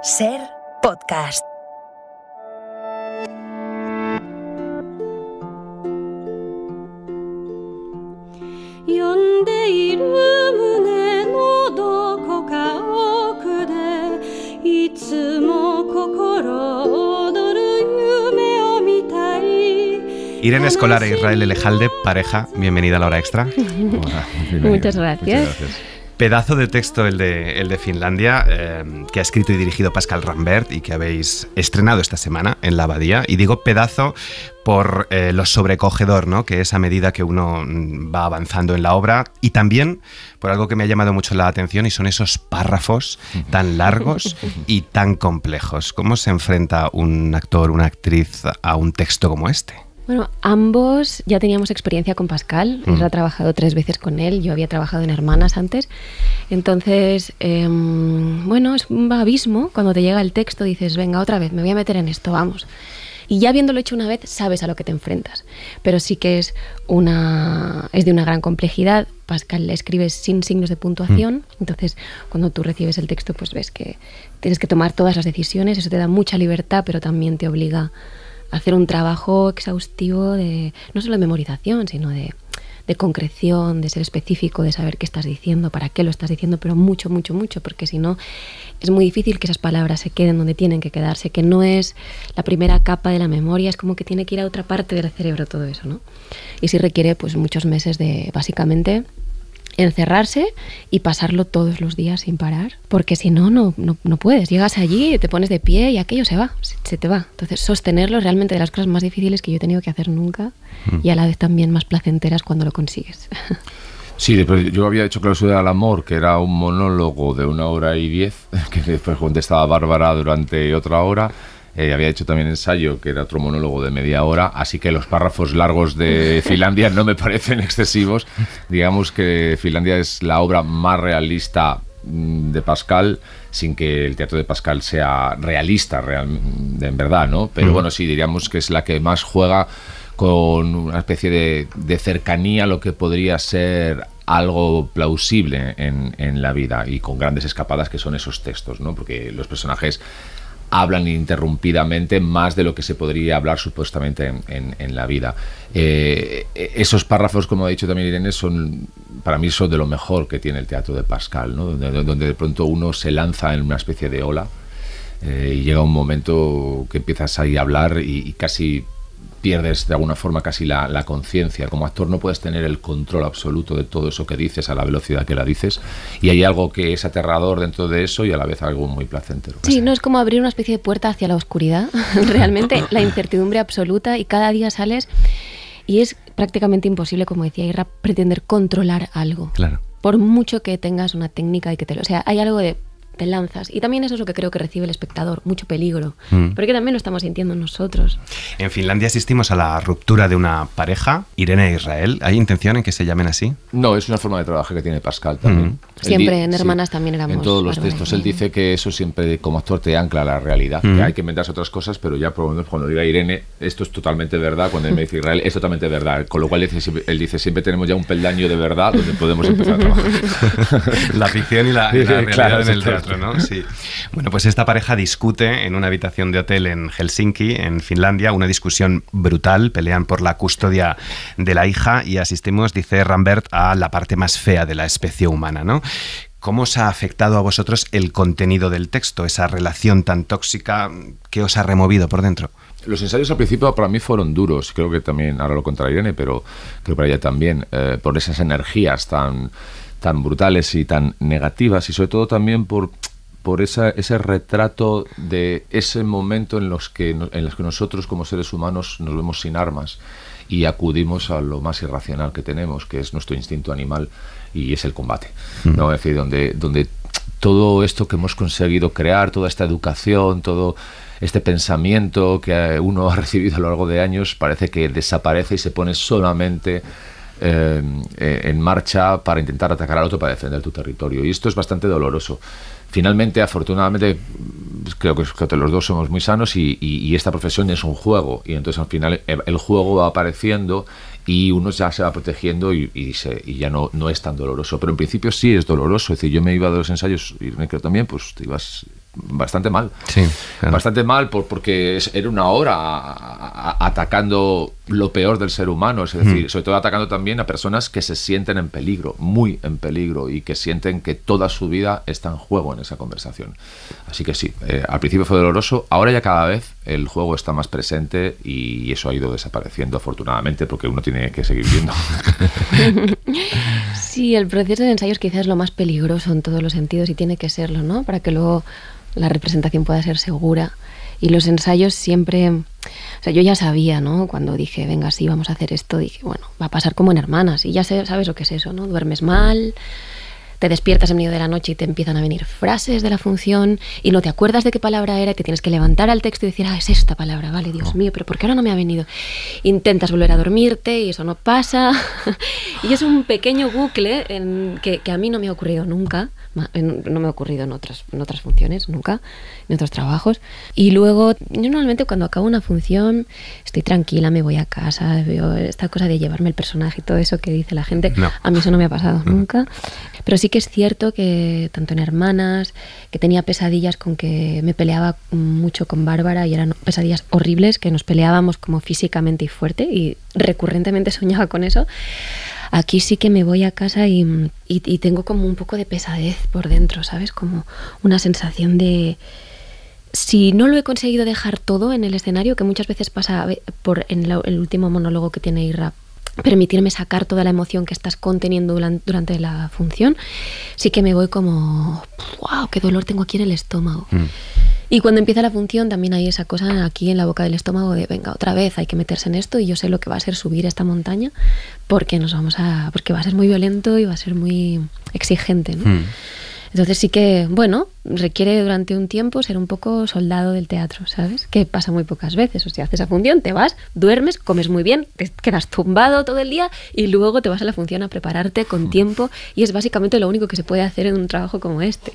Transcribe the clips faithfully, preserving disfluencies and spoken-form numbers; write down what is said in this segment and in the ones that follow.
Ser Podcast. Irene Escolar e Israel Elejalde, pareja, bienvenida a La Hora Extra. Hola, Muchas gracias. Muchas gracias. Pedazo de texto el de, el de Finlandia, eh, que ha escrito y dirigido Pascal Rambert y que habéis estrenado esta semana en La Abadía. Y digo pedazo por eh, lo sobrecogedor, ¿no?, que es a medida que uno va avanzando en la obra, y también por algo que me ha llamado mucho la atención, y son esos párrafos tan largos y tan complejos. ¿Cómo se enfrenta un actor, una actriz a un texto como este? Bueno, ambos ya teníamos experiencia con Pascal. Mm. Él ha trabajado tres veces con él. Yo había trabajado en Hermanas antes. Entonces, eh, bueno, es un abismo. Cuando te llega el texto dices, venga, otra vez, me voy a meter en esto, vamos. Y ya habiéndolo hecho una vez, sabes a lo que te enfrentas. Pero sí que es, una, es de una gran complejidad. Pascal le escribe sin signos de puntuación. Mm. Entonces, cuando tú recibes el texto, pues ves que tienes que tomar todas las decisiones. Eso te da mucha libertad, pero también te obliga hacer un trabajo exhaustivo de no solo de memorización, sino de, de concreción, de ser específico, de saber qué estás diciendo, para qué lo estás diciendo, pero mucho, mucho, mucho, porque si no es muy difícil que esas palabras se queden donde tienen que quedarse, que no es la primera capa de la memoria, es como que tiene que ir a otra parte del cerebro todo eso, ¿no? Y sí requiere pues muchos meses de, básicamente, encerrarse y pasarlo todos los días sin parar, porque si no, no, no, no puedes. Llegas allí, te pones de pie y aquello se va, se, se te va. Entonces, sostenerlo es realmente de las cosas más difíciles que yo he tenido que hacer nunca, mm. y a la vez también más placenteras cuando lo consigues. Sí, después yo había hecho Clausura al Amor, que era un monólogo de una hora y diez, que después contestaba Bárbara durante otra hora. Eh, había hecho también Ensayo, que era otro monólogo de media hora, así que los párrafos largos de Finlandia no me parecen excesivos. Digamos que Finlandia es la obra más realista de Pascal, sin que el teatro de Pascal sea realista real, en verdad, ¿no? Pero mm. bueno, sí, diríamos que es la que más juega con una especie de, de cercanía a lo que podría ser algo plausible en, en la vida, y con grandes escapadas que son esos textos, ¿no? Porque los personajes hablan ininterrumpidamente más de lo que se podría hablar supuestamente en, en, en la vida. Eh, esos párrafos, como ha dicho también Irene, son, para mí son de lo mejor que tiene el teatro de Pascal, ¿no? Donde, donde de pronto uno se lanza en una especie de ola, eh, y llega un momento que empiezas ahí a hablar y, y casi pierdes de alguna forma casi la, la conciencia. Como actor no puedes tener el control absoluto de todo eso que dices a la velocidad que la dices, y hay algo que es aterrador dentro de eso y a la vez algo muy placentero. Sí, no es como abrir una especie de puerta hacia la oscuridad, realmente la incertidumbre absoluta, y cada día sales y es prácticamente imposible, como decía Irra, pretender controlar algo. Claro. Por mucho que tengas una técnica y que te lo... O sea, hay algo de... te lanzas. Y también eso es lo que creo que recibe el espectador, mucho peligro, mm. porque también lo estamos sintiendo nosotros. En Finlandia asistimos a la ruptura de una pareja, Irene e Israel. ¿Hay intención en que se llamen así? No, es una forma de trabajar que tiene Pascal también. Mm. Siempre di- en Hermanas sí, también éramos... En todos los bárbaros. textos él dice que eso siempre como actor te ancla a la realidad, mm. que hay que inventarse otras cosas, pero ya por lo menos cuando diga Irene, esto es totalmente verdad, cuando él me dice Israel, es totalmente verdad, con lo cual él dice, él dice siempre tenemos ya un peldaño de verdad donde podemos empezar a trabajar. La ficción y la, y la realidad claro, en el teatro, ¿no? Sí. Bueno, pues esta pareja discute en una habitación de hotel en Helsinki, en Finlandia, una discusión brutal, pelean por la custodia de la hija y asistimos, dice Rambert, a la parte más fea de la especie humana, ¿no? ¿Cómo os ha afectado a vosotros el contenido del texto, esa relación tan tóxica que os ha removido por dentro? Los ensayos al principio para mí fueron duros, creo que también, ahora lo contará Irene, pero creo que para ella también, eh, por esas energías tan, tan brutales y tan negativas, y sobre todo también por... por esa, ese retrato de ese momento en los que en los que nosotros como seres humanos nos vemos sin armas y acudimos a lo más irracional que tenemos, que es nuestro instinto animal, y es el combate, ¿no? Es decir, donde, donde todo esto que hemos conseguido crear, toda esta educación, todo este pensamiento que uno ha recibido a lo largo de años, parece que desaparece y se pone solamente eh, en marcha para intentar atacar al otro, para defender tu territorio, y esto es bastante doloroso. Finalmente, afortunadamente, creo que, que los dos somos muy sanos y, y, y esta profesión es un juego, y entonces al final el, el juego va apareciendo y uno ya se va protegiendo y, y, se, y ya no, no es tan doloroso, pero en principio sí es doloroso. Es decir, yo me iba de los ensayos y me creo también, pues te ibas bastante mal. Sí, claro. Bastante mal por, porque es, era una hora a, a, atacando lo peor del ser humano, es decir, mm. sobre todo atacando también a personas que se sienten en peligro, muy en peligro, y que sienten que toda su vida está en juego en esa conversación. Así que sí, eh, al principio fue doloroso, ahora ya cada vez el juego está más presente y eso ha ido desapareciendo afortunadamente porque uno tiene que seguir viendo. Sí, el proceso de ensayos quizás es lo más peligroso en todos los sentidos y tiene que serlo, ¿no? Para que luego la representación pueda ser segura. Y los ensayos siempre... O sea, yo ya sabía, ¿no? Cuando dije, venga, sí, vamos a hacer esto, dije, bueno, va a pasar como en Hermanas. Y ya sé, sabes lo que es eso, ¿no? Duermes mal, te despiertas en medio de la noche y te empiezan a venir frases de la función y no te acuerdas de qué palabra era y te tienes que levantar al texto y decir, ah, es esta palabra, vale, Dios mío, pero ¿por qué ahora no me ha venido? Intentas volver a dormirte y eso no pasa. Y es un pequeño bucle en que, que a mí no me ha ocurrido nunca, no me ha ocurrido en otras, en otras funciones, nunca, en otros trabajos. Y luego, yo normalmente cuando acabo una función estoy tranquila, me voy a casa, veo esta cosa de llevarme el personaje y todo eso que dice la gente. No. A mí eso no me ha pasado no. nunca. Pero sí que es cierto que tanto en Hermanas, que tenía pesadillas con que me peleaba mucho con Bárbara y eran pesadillas horribles, que nos peleábamos como físicamente y fuerte y recurrentemente soñaba con eso. Aquí sí que me voy a casa y, y, y tengo como un poco de pesadez por dentro, ¿sabes? Como una sensación de... Si no lo he conseguido dejar todo en el escenario, que muchas veces pasa por en la, el último monólogo que tiene Irra, permitirme sacar toda la emoción que estás conteniendo durante, durante la función, sí que me voy como, wow, qué dolor tengo aquí en el estómago. Mm. Y cuando empieza la función también hay esa cosa aquí en la boca del estómago de, venga, otra vez hay que meterse en esto y yo sé lo que va a ser subir esta montaña porque nos vamos a, porque va a ser muy violento y va a ser muy exigente, ¿no? Mm. Entonces sí que, bueno, requiere durante un tiempo ser un poco soldado del teatro, ¿sabes? Que pasa muy pocas veces. O sea, haces la función, te vas, duermes, comes muy bien, te quedas tumbado todo el día y luego te vas a la función a prepararte con tiempo y es básicamente lo único que se puede hacer en un trabajo como este.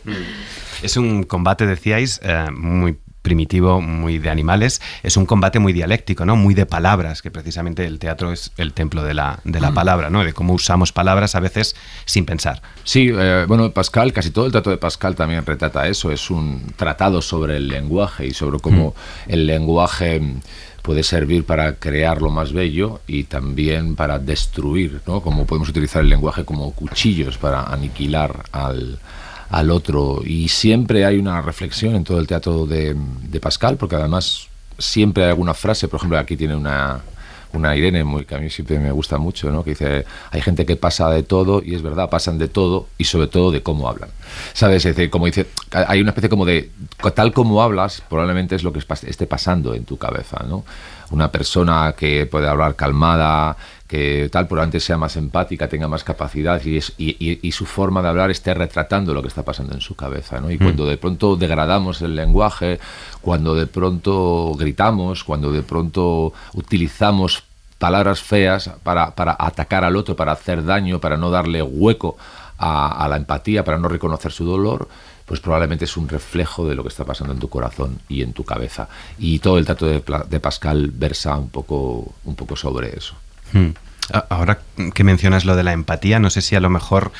Es un combate, decíais, eh, muy primitivo, muy de animales, es un combate muy dialéctico, ¿no? Muy de palabras, que precisamente el teatro es el templo de la, de la palabra, ¿no? De cómo usamos palabras a veces sin pensar. Sí, eh, bueno, Pascal, casi todo el trato de Pascal también retrata eso, es un tratado sobre el lenguaje y sobre cómo mm. el lenguaje puede servir para crear lo más bello y también para destruir, ¿no? Cómo podemos utilizar el lenguaje como cuchillos para aniquilar al al otro, y siempre hay una reflexión en todo el teatro de, de Pascal, porque además siempre hay alguna frase, por ejemplo, aquí tiene una, una Irene muy, que a mí siempre me gusta mucho, ¿no? Que dice, hay gente que pasa de todo, y es verdad, pasan de todo, y sobre todo de cómo hablan, ¿sabes? Es decir, como dice, hay una especie como de, tal como hablas, probablemente es lo que esté pasando en tu cabeza, ¿no? Una persona que puede hablar calmada, que tal, probablemente sea más empática, tenga más capacidad y, es, y, y, y su forma de hablar esté retratando lo que está pasando en su cabeza, ¿no? Y mm. cuando de pronto degradamos el lenguaje, cuando de pronto gritamos, cuando de pronto utilizamos palabras feas para, para atacar al otro, para hacer daño, para no darle hueco a, a la empatía, para no reconocer su dolor, pues probablemente es un reflejo de lo que está pasando en tu corazón y en tu cabeza. Y todo el trato de, de Pascal versa un poco, un poco sobre eso. Hmm. Ahora que mencionas lo de la empatía, no sé si a lo mejor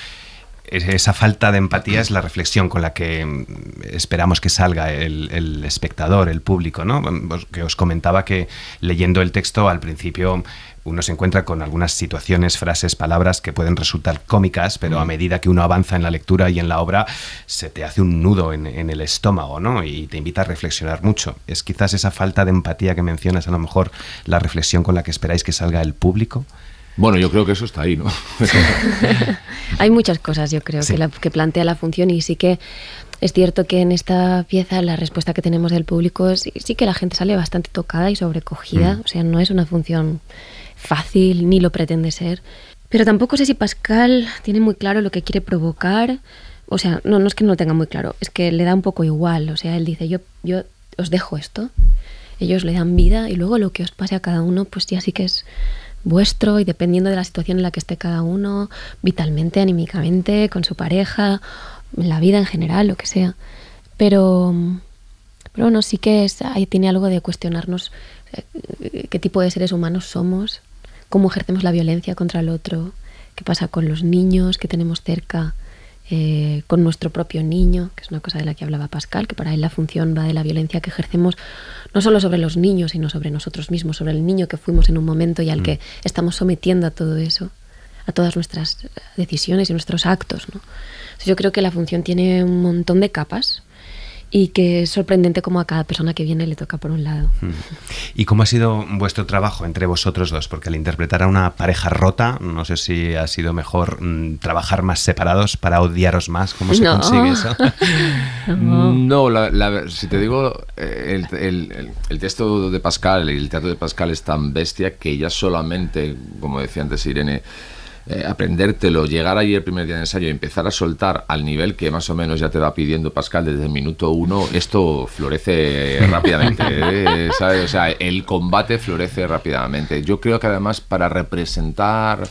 esa falta de empatía es la reflexión con la que esperamos que salga el, el espectador, el público, ¿no? Que os comentaba que leyendo el texto al principio uno se encuentra con algunas situaciones, frases, palabras que pueden resultar cómicas, pero mm. a medida que uno avanza en la lectura y en la obra se te hace un nudo en, en el estómago, ¿no? Y te invita a reflexionar mucho. ¿Es quizás esa falta de empatía que mencionas a lo mejor la reflexión con la que esperáis que salga el público? Bueno, yo creo que eso está ahí, ¿no? Hay muchas cosas, yo creo, sí. que, la, que plantea la función y sí que es cierto que en esta pieza la respuesta que tenemos del público sí, sí que la gente sale bastante tocada y sobrecogida, mm. o sea, no es una función fácil ni lo pretende ser, pero tampoco sé si Pascal tiene muy claro lo que quiere provocar, o sea, no, no es que no lo tenga muy claro, es que le da un poco igual, o sea, él dice, yo, yo os dejo esto, ellos le dan vida y luego lo que os pase a cada uno, pues ya sí que es vuestro y dependiendo de la situación en la que esté cada uno, vitalmente, anímicamente, con su pareja, en la vida en general, lo que sea. Pero, pero bueno, sí que es, ahí tiene algo de cuestionarnos eh, qué tipo de seres humanos somos, cómo ejercemos la violencia contra el otro, qué pasa con los niños que tenemos cerca, eh, con nuestro propio niño, que es una cosa de la que hablaba Pascal, que para él la función va de la violencia que ejercemos no solo sobre los niños, sino sobre nosotros mismos, sobre el niño que fuimos en un momento y al mm. que estamos sometiendo a todo eso, a todas nuestras decisiones y nuestros actos, ¿no? Entonces yo creo que la función tiene un montón de capas y que es sorprendente cómo a cada persona que viene le toca por un lado. ¿Y cómo ha sido vuestro trabajo entre vosotros dos? Porque al interpretar a una pareja rota, no sé si ha sido mejor mmm, trabajar más separados para odiaros más. ¿Cómo se no. consigue eso? no, no la, la, si te digo, el, el, el, el texto de Pascal y el teatro de Pascal es tan bestia que ya solamente, como decía antes Irene, Eh, aprendértelo, llegar ahí el primer día de ensayo y empezar a soltar al nivel que más o menos ya te va pidiendo Pascal desde el minuto uno, esto florece rápidamente, ¿eh? ¿Sabes? O sea, el combate florece rápidamente. Yo creo que además para representar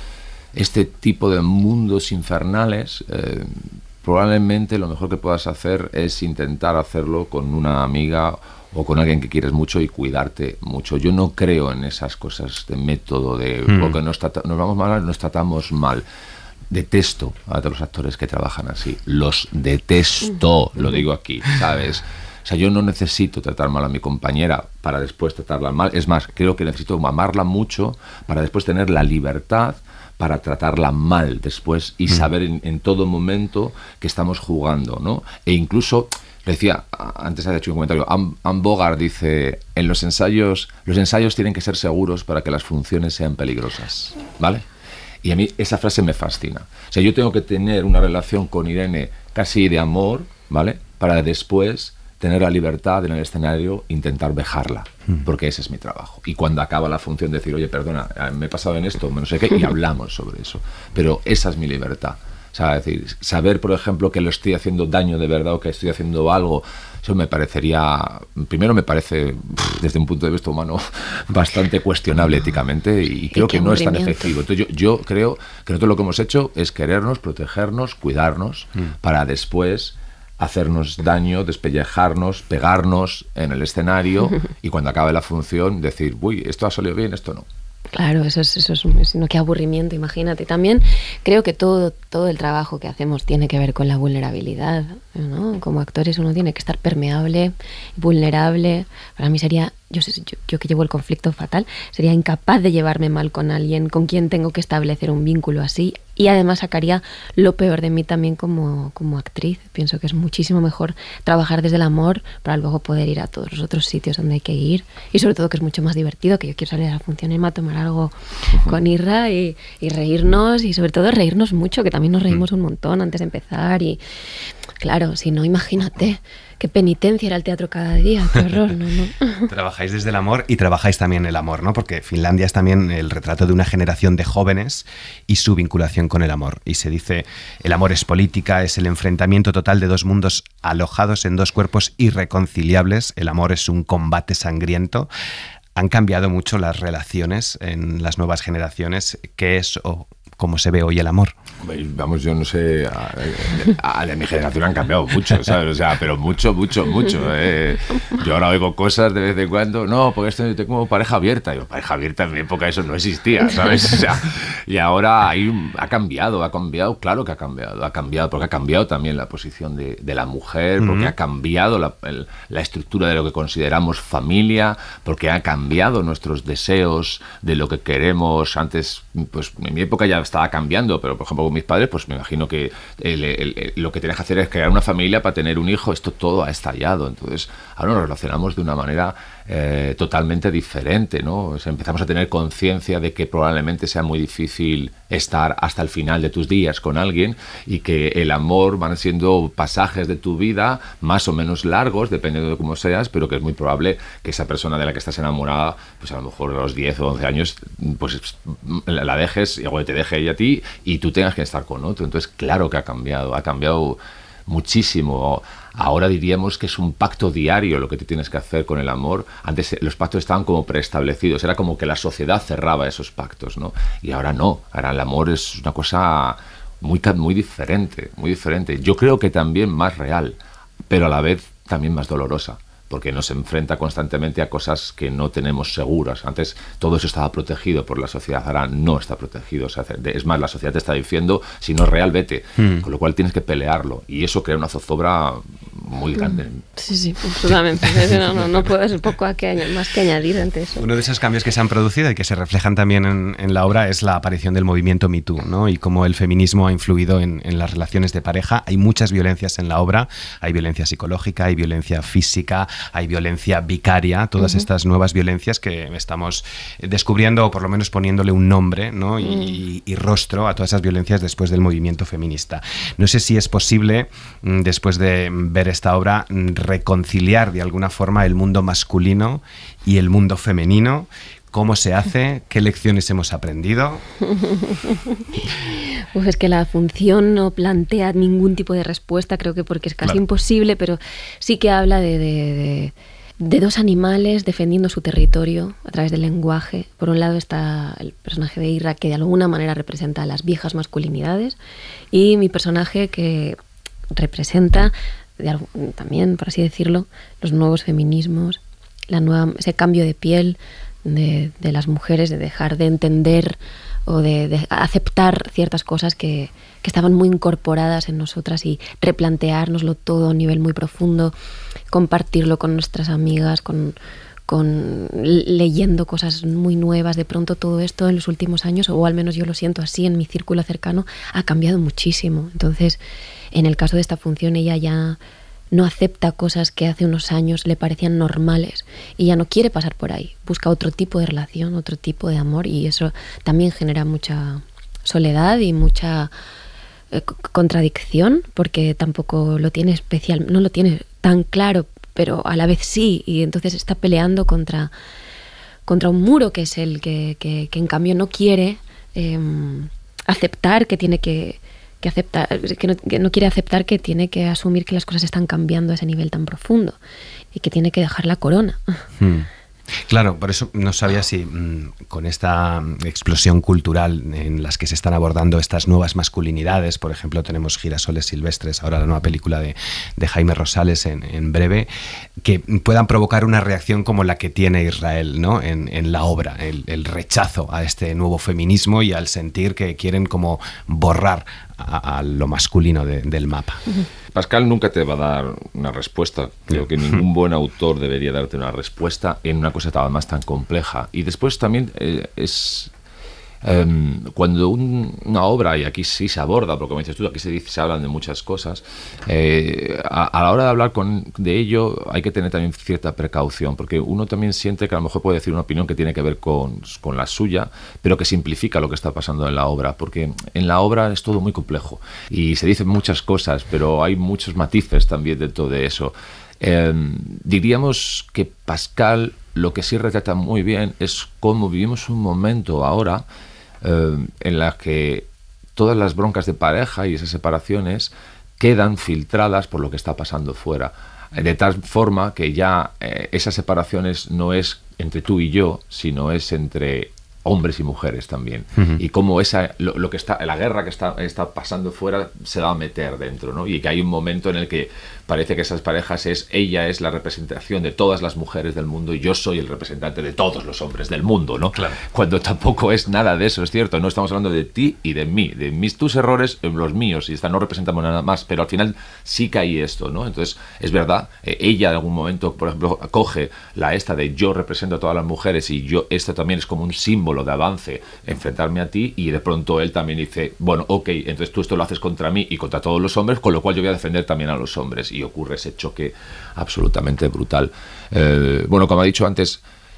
este tipo de mundos infernales, eh, probablemente lo mejor que puedas hacer es intentar hacerlo con una amiga o con alguien que quieres mucho y cuidarte mucho. Yo no creo en esas cosas de método, de mm. porque nos, trata, nos vamos mal, nos tratamos mal. Detesto a todos los actores que trabajan así. Los detesto, lo digo aquí, ¿sabes? O sea, yo no necesito tratar mal a mi compañera para después tratarla mal. Es más, creo que necesito amarla mucho para después tener la libertad para tratarla mal después y mm. saber en, en todo momento que estamos jugando, ¿no? E incluso... Decía, antes había hecho un comentario, Anne Bogart dice, en los ensayos, los ensayos tienen que ser seguros para que las funciones sean peligrosas, ¿vale? Y a mí esa frase me fascina. O sea, yo tengo que tener una relación con Irene casi de amor, ¿vale? Para después tener la libertad en el escenario, intentar vejarla, porque ese es mi trabajo. Y cuando acaba la función decir, oye, perdona, me he pasado en esto, no sé qué, y hablamos sobre eso. Pero esa es mi libertad. O sea, es decir, saber, por ejemplo, que lo estoy haciendo daño de verdad o que estoy haciendo algo, eso me parecería, primero me parece, desde un punto de vista humano, bastante cuestionable éticamente y creo que no es tan efectivo. Entonces yo, yo creo que nosotros lo que hemos hecho es querernos, protegernos, cuidarnos, mm. para después hacernos daño, despellejarnos, pegarnos en el escenario y cuando acabe la función decir, uy, esto ha salido bien, esto no. Claro, eso es, eso es, es no, qué aburrimiento, imagínate. También creo que todo, todo el trabajo que hacemos tiene que ver con la vulnerabilidad, ¿no? Como actores uno tiene que estar permeable, vulnerable. Para mí sería, yo, yo, yo que llevo el conflicto fatal, sería incapaz de llevarme mal con alguien con quien tengo que establecer un vínculo así. Y además sacaría lo peor de mí también como, como actriz. Pienso que es muchísimo mejor trabajar desde el amor para luego poder ir a todos los otros sitios donde hay que ir. Y sobre todo que es mucho más divertido, que yo quiero salir a la función y irme a tomar algo con Irra y, y reírnos. Y sobre todo reírnos mucho, que también nos reímos un montón antes de empezar. Y claro, si no, imagínate... Qué penitencia era el teatro cada día, qué horror, ¿no? ¿no? Trabajáis desde el amor y trabajáis también el amor, ¿no? Porque Finlandia es también el retrato de una generación de jóvenes y su vinculación con el amor. Y se dice, el amor es política, es el enfrentamiento total de dos mundos alojados en dos cuerpos irreconciliables. El amor es un combate sangriento. ¿Han cambiado mucho las relaciones en las nuevas generaciones? ¿Qué es o cómo se ve hoy el amor? Vamos, yo no sé, a, a, a de mi generación han cambiado mucho, ¿sabes? O sea, pero mucho, mucho, mucho. ¿eh? Yo ahora oigo cosas de vez en cuando, no, porque esto yo tengo pareja abierta. Yo, pareja abierta, en mi época eso no existía, ¿sabes? O sea, y ahora hay un, ha cambiado, ha cambiado, claro que ha cambiado, ha cambiado, porque ha cambiado también la posición de, de la mujer, porque uh-huh. ha cambiado la, el, la estructura de lo que consideramos familia, porque ha cambiado nuestros deseos de lo que queremos. Antes, pues en mi época ya estaba cambiando, pero por ejemplo con mis padres, pues me imagino que el, el, el, lo que tienes que hacer es crear una familia para tener un hijo. Esto todo ha estallado. Entonces ahora nos relacionamos de una manera eh, totalmente diferente, ¿no? O sea, empezamos a tener conciencia de que probablemente sea muy difícil estar hasta el final de tus días con alguien y que el amor van siendo pasajes de tu vida más o menos largos, dependiendo de cómo seas, pero que es muy probable que esa persona de la que estás enamorada, pues a lo mejor a los diez o once años, pues la dejes y luego te deje ella a ti y tú tengas que estar con otro. Entonces, claro que ha cambiado, ha cambiado muchísimo. Ahora diríamos que es un pacto diario lo que tú tienes que hacer con el amor. Antes los pactos estaban como preestablecidos, era como que la sociedad cerraba esos pactos, ¿no? Y ahora no, ahora el amor es una cosa muy, muy diferente, muy diferente. Yo creo que también más real, pero a la vez también más dolorosa, porque nos enfrenta constantemente a cosas que no tenemos seguras. Antes todo eso estaba protegido por la sociedad, ahora no está protegido. O sea, es más, la sociedad te está diciendo, si no es real, vete. Mm. Con lo cual tienes que pelearlo. Y eso crea una zozobra muy grande. Sí, sí, absolutamente. No, no, no puedo, es poco a que, más que añadir ante eso. Uno de esos cambios que se han producido y que se reflejan también en, en la obra es la aparición del movimiento Me Too, ¿no? Y cómo el feminismo ha influido en, en las relaciones de pareja. Hay muchas violencias en la obra. Hay violencia psicológica, hay violencia física, hay violencia vicaria, todas uh-huh. estas nuevas violencias que estamos descubriendo o por lo menos poniéndole un nombre, ¿no? y, uh-huh. y, y rostro a todas esas violencias después del movimiento feminista. No sé si es posible, después de ver esta obra, reconciliar de alguna forma el mundo masculino y el mundo femenino. ¿Cómo se hace? ¿Qué lecciones hemos aprendido? Uf, es que la función no plantea ningún tipo de respuesta, creo que porque es casi claro. imposible, pero sí que habla de, de, de, de dos animales defendiendo su territorio a través del lenguaje. Por un lado está el personaje de Irra, que de alguna manera representa a las viejas masculinidades, y mi personaje que representa de, también, por así decirlo, los nuevos feminismos, la nueva, ese cambio de piel de, de las mujeres, de dejar de entender o de, de aceptar ciertas cosas que, que estaban muy incorporadas en nosotras y replanteárnoslo todo a un nivel muy profundo, compartirlo con nuestras amigas, con, con leyendo cosas muy nuevas. De pronto todo esto en los últimos años, o al menos yo lo siento así en mi círculo cercano, ha cambiado muchísimo. Entonces, en el caso de esta función, ella ya no acepta cosas que hace unos años le parecían normales y ya no quiere pasar por ahí. Busca otro tipo de relación, otro tipo de amor, y eso también genera mucha soledad y mucha eh, contradicción, porque tampoco lo tiene especial, no lo tiene tan claro, pero a la vez sí, y entonces está peleando contra, contra un muro que es el que, que, que en cambio no quiere eh, aceptar que tiene que que acepta, que no, que no quiere aceptar que tiene que asumir que las cosas están cambiando a ese nivel tan profundo y que tiene que dejar la corona. Hmm. Claro, por eso no sabía si mmm, con esta explosión cultural en las que se están abordando estas nuevas masculinidades, por ejemplo tenemos Girasoles Silvestres, ahora la nueva película de, de Jaime Rosales en, en breve, que puedan provocar una reacción como la que tiene Israel, ¿no? en, en la obra, el, el rechazo a este nuevo feminismo y al sentir que quieren como borrar a, a lo masculino de, del mapa. Pascal nunca te va a dar una respuesta. Creo que ningún buen autor debería darte una respuesta en una cosa además tan compleja. Y después también eh, es eh, cuando un, una obra, y aquí sí se aborda, porque como dices tú, aquí se, dice, se hablan de muchas cosas, eh, a, a la hora de hablar con, de ello hay que tener también cierta precaución, porque uno también siente que a lo mejor puede decir una opinión que tiene que ver con, con la suya, pero que simplifica lo que está pasando en la obra, porque en la obra es todo muy complejo y se dicen muchas cosas, pero hay muchos matices también dentro de eso. Eh, diríamos que Pascal lo que sí retrata muy bien es cómo vivimos un momento ahora eh, en la que todas las broncas de pareja y esas separaciones quedan filtradas por lo que está pasando fuera, de tal forma que ya eh, esas separaciones no es entre tú y yo, sino es entre hombres y mujeres también. Uh-huh. Y cómo esa, lo, lo que está, la guerra que está, está pasando fuera se va a meter dentro, ¿no? Y que hay un momento en el que parece que esas parejas es, ella es la representación de todas las mujeres del mundo y yo soy el representante de todos los hombres del mundo, ¿no? Claro. Cuando tampoco es nada de eso, es cierto, no estamos hablando de ti y de mí, de mis tus errores, los míos, y esta no representamos nada más, pero al final sí que hay esto, ¿no? Entonces, es verdad, eh, ella en algún momento, por ejemplo, coge la esta de yo represento a todas las mujeres y yo, esto también es como un símbolo de avance, enfrentarme a ti, y de pronto él también dice, bueno, ok, entonces tú esto lo haces contra mí y contra todos los hombres, con lo cual yo voy a defender también a los hombres, y ocurre ese choque absolutamente brutal. Eh, bueno, como he dicho antes,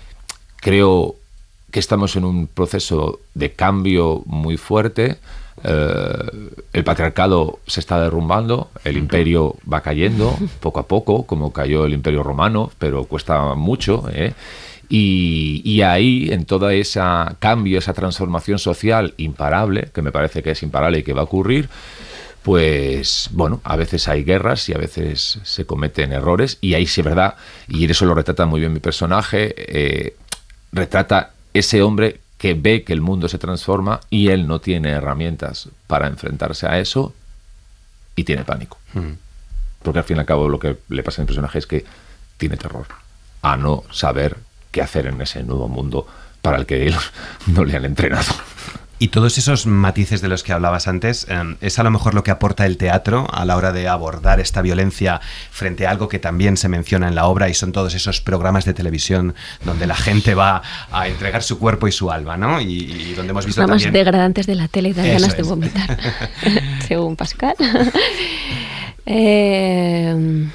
creo que estamos en un proceso de cambio muy fuerte. Eh, el patriarcado se está derrumbando, el imperio va cayendo poco a poco, como cayó el imperio romano, pero cuesta mucho, ¿eh? Y, y ahí, en toda esa cambio, esa transformación social imparable, que me parece que es imparable y que va a ocurrir, pues, bueno, a veces hay guerras y a veces se cometen errores, y ahí sí es verdad, y eso lo retrata muy bien mi personaje, eh, retrata ese hombre que ve que el mundo se transforma y él no tiene herramientas para enfrentarse a eso y tiene pánico. Mm. Porque al fin y al cabo lo que le pasa a mi personaje es que tiene terror a no saber qué hacer en ese nuevo mundo para el que él no le han entrenado. Y todos esos matices de los que hablabas antes, eh, es a lo mejor lo que aporta el teatro a la hora de abordar esta violencia frente a algo que también se menciona en la obra, y son todos esos programas de televisión donde la gente va a entregar su cuerpo y su alma, ¿no? Y, y donde hemos visto programas también... degradantes de la tele y dan Eso ganas es. de vomitar, según Pascal. eh,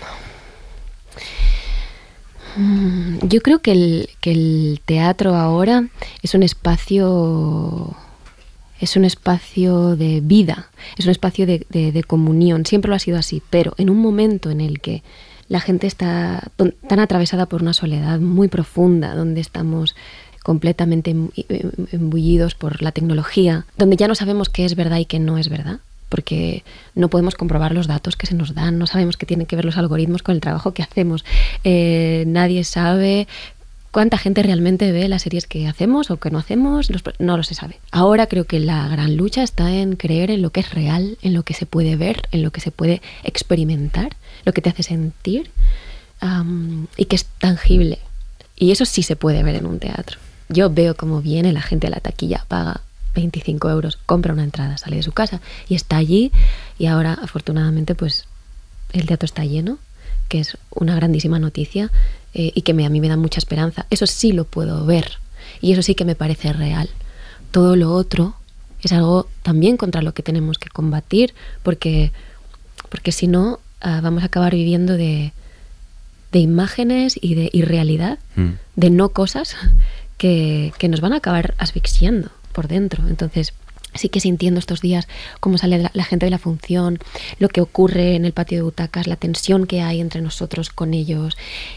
yo creo que el, que el teatro ahora es un espacio... Es un espacio de vida, es un espacio de, de, de comunión, siempre lo ha sido así, pero en un momento en el que la gente está tan atravesada por una soledad muy profunda, donde estamos completamente embullidos por la tecnología, donde ya no sabemos qué es verdad y qué no es verdad, porque no podemos comprobar los datos que se nos dan, no sabemos qué tienen que ver los algoritmos con el trabajo que hacemos, eh, nadie sabe... ¿Cuánta gente realmente ve las series que hacemos o que no hacemos? No lo se sabe. Ahora creo que la gran lucha está en creer en lo que es real, en lo que se puede ver, en lo que se puede experimentar, lo que te hace sentir um, y que es tangible. Y eso sí se puede ver en un teatro. Yo veo cómo viene la gente a la taquilla, paga veinticinco euros, compra una entrada, sale de su casa y está allí, y ahora afortunadamente pues el teatro está lleno, que es una grandísima noticia. Eh, y que me, a mí me da mucha esperanza. Eso sí lo puedo ver y eso sí que me parece real. Todo lo otro es algo también contra lo que tenemos que combatir, porque, porque si no uh, vamos a acabar viviendo de, de imágenes y de irrealidad, mm. de no cosas que, que nos van a acabar asfixiando por dentro. Entonces sí que sintiendo estos días cómo sale la, la gente de la función, lo que ocurre en el patio de butacas, la tensión que hay entre nosotros con ellos,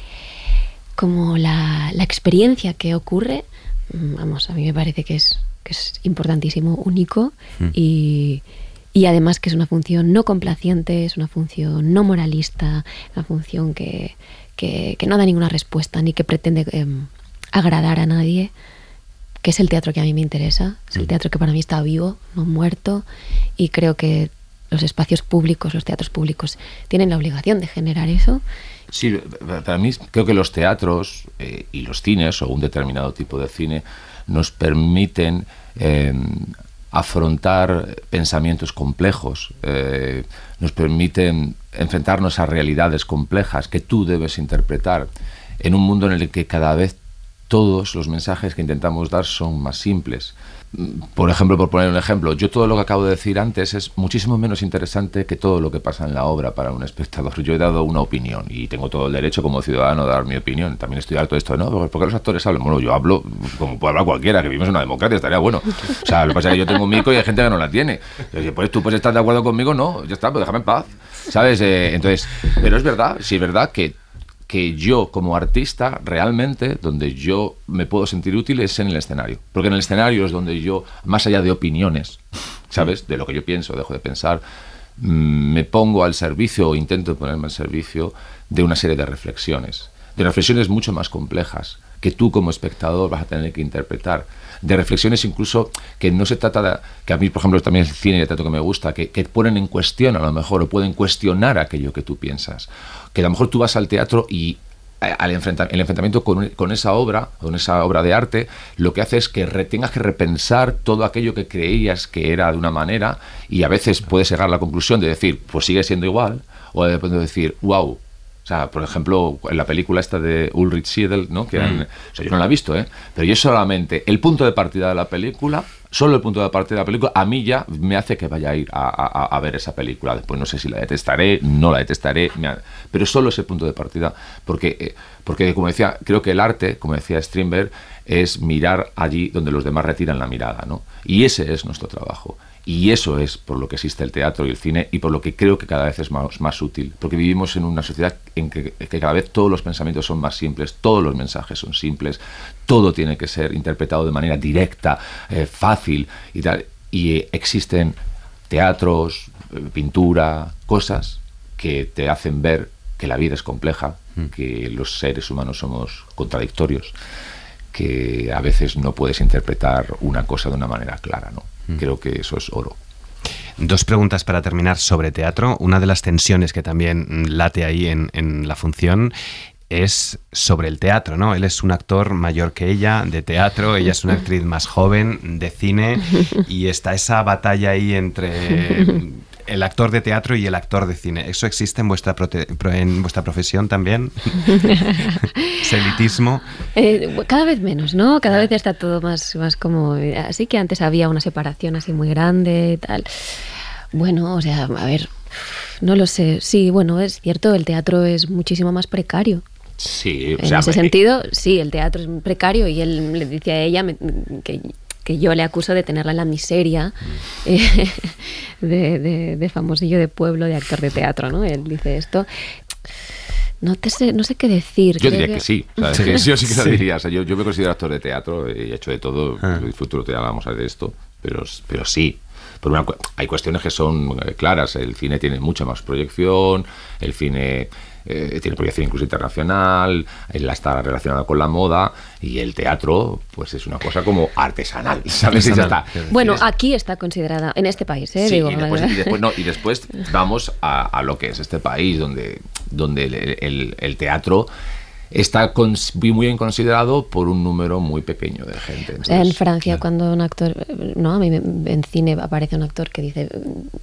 como la, la experiencia que ocurre, vamos, a mí me parece que es, que es importantísimo, único, mm. y, y además que es una función no complaciente, es una función no moralista, una función que, que, que no da ninguna respuesta ni que pretende eh, agradar a nadie, que es el teatro que a mí me interesa, es el teatro que para mí está vivo, no muerto, y creo que los espacios públicos, los teatros públicos, tienen la obligación de generar eso. Sí, para mí creo que los teatros eh, y los cines, o un determinado tipo de cine, nos permiten eh, afrontar pensamientos complejos, eh, nos permiten enfrentarnos a realidades complejas que tú debes interpretar en un mundo en el que cada vez todos los mensajes que intentamos dar son más simples. Por ejemplo, por poner un ejemplo, yo todo lo que acabo de decir antes es muchísimo menos interesante que todo lo que pasa en la obra para un espectador. Yo he dado una opinión y tengo todo el derecho como ciudadano de dar mi opinión. También estoy harto de esto, ¿no? ¿Por qué los actores hablan? Bueno, yo hablo como puede hablar cualquiera, que vivimos en una democracia, estaría bueno. O sea, lo que pasa es que yo tengo un micro y hay gente que no la tiene. Entonces, pues tú puedes estar de acuerdo conmigo, no, ya está, pues déjame en paz, ¿sabes? Eh, entonces, pero es verdad, sí es verdad que que yo como artista realmente donde yo me puedo sentir útil es en el escenario, porque en el escenario es donde yo, más allá de opiniones, ¿sabes?, de lo que yo pienso, dejo de pensar, me pongo al servicio o intento ponerme al servicio de una serie de reflexiones, de reflexiones mucho más complejas que tú como espectador vas a tener que interpretar, de reflexiones incluso que no se trata de, que a mí por ejemplo también el cine y el teatro que me gusta, que, que ponen en cuestión a lo mejor o pueden cuestionar aquello que tú piensas, que a lo mejor tú vas al teatro y al enfrenta, el enfrentamiento con, con esa obra, con esa obra de arte, lo que hace es que re, tengas que repensar todo aquello que creías que era de una manera y a veces puedes llegar a la conclusión de decir, pues sigue siendo igual, o de repente decir, wow. O sea, por ejemplo, en la película esta de Ulrich Siedel, ¿no? Que eran, mm. o sea, yo no la he visto, ¿eh? Pero yo solamente, el punto de partida de la película, solo el punto de partida de la película, a mí ya me hace que vaya a ir a, a, a ver esa película. Después no sé si la detestaré, no la detestaré, me ha, pero solo ese punto de partida, porque, eh, porque como decía, creo que el arte, como decía Strindberg, es mirar allí donde los demás retiran la mirada, ¿no? Y ese es nuestro trabajo. Y eso es por lo que existe el teatro y el cine y por lo que creo que cada vez es más, más útil. Porque vivimos en una sociedad en que, que cada vez todos los pensamientos son más simples, todos los mensajes son simples, todo tiene que ser interpretado de manera directa, eh, fácil y tal. Y eh, existen teatros, eh, pintura, cosas que te hacen ver que la vida es compleja, mm. que los seres humanos somos contradictorios, que a veces no puedes interpretar una cosa de una manera clara, ¿no? Creo que eso es oro. Dos preguntas para terminar sobre teatro. Una de las tensiones que también late ahí en, en la función es sobre el teatro, ¿no? Él es un actor mayor que ella, de teatro, ella es una actriz más joven, de cine, y está esa batalla ahí entre el actor de teatro y el actor de cine. ¿Eso existe en vuestra, prote- en vuestra profesión también? ¿Ese elitismo? Eh, cada vez menos, ¿no? Cada vez está todo más, más como... Así que antes había una separación así muy grande y tal. Bueno, o sea, a ver, no lo sé. Sí, bueno, es cierto, el teatro es muchísimo más precario. Sí, o en sea, ese me... sentido, sí, el teatro es precario y él le dice a ella me, que, que yo le acuso de tenerla en la miseria mm. eh, de, de, de famosillo de pueblo, de actor de teatro, ¿no? Él dice esto. No te sé, no sé qué decir. Yo diría que, que sí, ¿sabes? Sí. Que yo sí que lo Sí. diría. O sea, yo, yo me considero actor de teatro y he hecho de todo. Ah. Yo disfruto lo que hablamos de esto, pero, pero sí. Por una, hay cuestiones que son claras. El cine tiene mucha más proyección, el cine eh, tiene proyección incluso internacional, él está relacionado con la moda, y el teatro pues es una cosa como artesanal, ¿sabes? Y ya está. Bueno, des... aquí está considerada, en este país, ¿eh? Sí, Digo, y, después, y, después, no, y después vamos a, a lo que es este país, donde, donde el, el, el teatro está con, muy bien considerado por un número muy pequeño de gente. Entonces, en Francia, claro. cuando un actor, no, a mí en cine aparece un actor que dice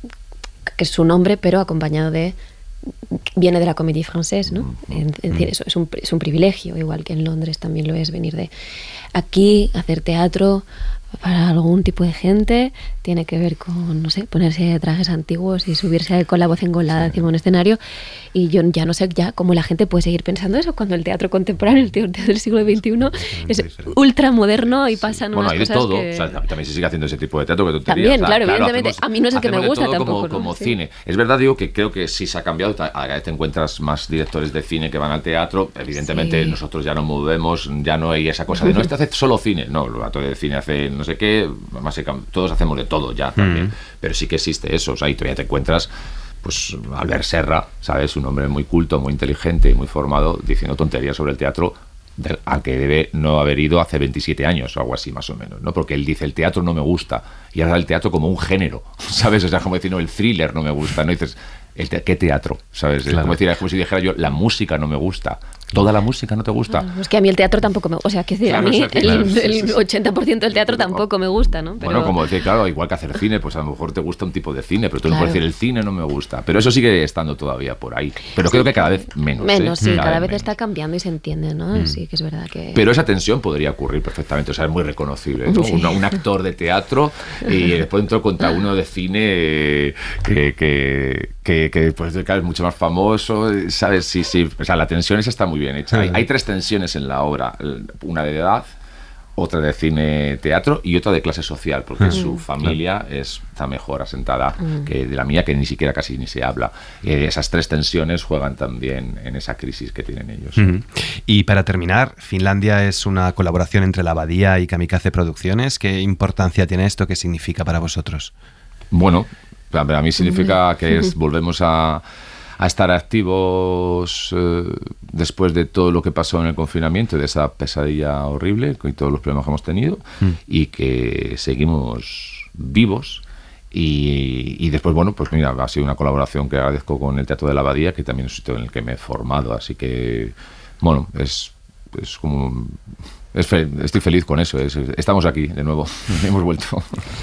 que es su nombre, pero acompañado de, viene de la comédie française, ¿no? Mm-hmm. En, en cine, eso es un, es un privilegio, igual que en Londres también lo es venir de aquí, hacer teatro. Para algún tipo de gente tiene que ver con, no sé, ponerse trajes antiguos y subirse con la voz engolada encima de un escenario. Y yo ya no sé ya cómo la gente puede seguir pensando eso cuando el teatro contemporáneo, el teatro del siglo veintiuno, es ultra moderno y pasan sí. Bueno, unas hay de cosas todo. que... O sea, también se sigue haciendo ese tipo de teatro que tú te También, dirías. claro, O sea, evidentemente. hacemos, a mí no es el que me gusta tampoco. Como, ¿no? como sí. cine. Es verdad, digo, que creo que sí se ha cambiado. Ahora te encuentras más directores de cine que van al teatro. Evidentemente, sí. nosotros ya no movemos, ya no hay esa cosa de no, este hace solo cine. No, el actor de cine hace no sé qué, más se todos hacemos de todo ya también, mm. pero sí que existe eso, o sea, y todavía te encuentras pues Albert Serra, ¿sabes? Un hombre muy culto, muy inteligente, muy formado, diciendo tonterías sobre el teatro del, al que debe no haber ido hace veintisiete años o algo así más o menos, ¿no? Porque él dice, el teatro no me gusta, y ahora el teatro como un género, ¿sabes? O sea, como decir, no, el thriller no me gusta, ¿no? Y dices, el te- ¿qué teatro? ¿Sabes? Claro. Como decir, es como si dijera yo, la música no me gusta. ¿Toda la música no te gusta? Claro, es que a mí el teatro tampoco me gusta. O sea, que decir, claro, a mí o sea, que, claro, el, sí, el ochenta por ciento del teatro pero, tampoco me gusta, ¿no? Pero... Bueno, como decir, claro, igual que hacer cine, pues a lo mejor te gusta un tipo de cine, pero tú claro. no puedes decir, el cine no me gusta. Pero eso sigue estando todavía por ahí. Pero sí, creo que cada vez menos. Menos, ¿eh? sí, cada, cada vez, vez está cambiando y se entiende, ¿no? Mm. Sí, que es verdad que... Pero esa tensión podría ocurrir perfectamente, o sea, es muy reconocible, ¿no? Sí. un, un actor de teatro y después entró contra uno de cine que, que, que, que pues, claro, es mucho más famoso, ¿sabes? Sí, sí, o sea, la tensión esa está muy bien hecha. Hay, hay tres tensiones en la obra, una de edad, otra de cine teatro y otra de clase social, porque mm. su familia claro. está mejor asentada mm. que de la mía, que ni siquiera casi ni se habla. Y esas tres tensiones juegan también en esa crisis que tienen ellos. Mm. Y para terminar, Finlandia es una colaboración entre La Abadía y Kamikaze Producciones. ¿Qué importancia tiene esto? ¿Qué significa para vosotros? Bueno, para mí significa que es, volvemos a a estar activos eh, después de todo lo que pasó en el confinamiento, de esa pesadilla horrible y todos los problemas que hemos tenido, mm. y que seguimos vivos. Y, y después, bueno, pues mira, ha sido una colaboración que agradezco con el Teatro de la Abadía, que también es un sitio en el que me he formado, así que, bueno, es, es como... Es fe- estoy feliz con eso, es, estamos aquí de nuevo, hemos vuelto.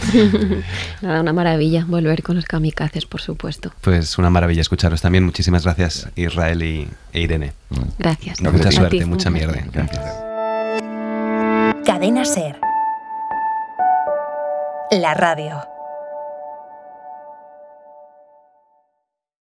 Nada, una maravilla volver con los kamikazes, por supuesto. Pues una maravilla escucharos también. Muchísimas gracias, Israel y, e Irene. Gracias. No, mucha suerte, mucha mierda. Gracias. Cadena Ser. La radio.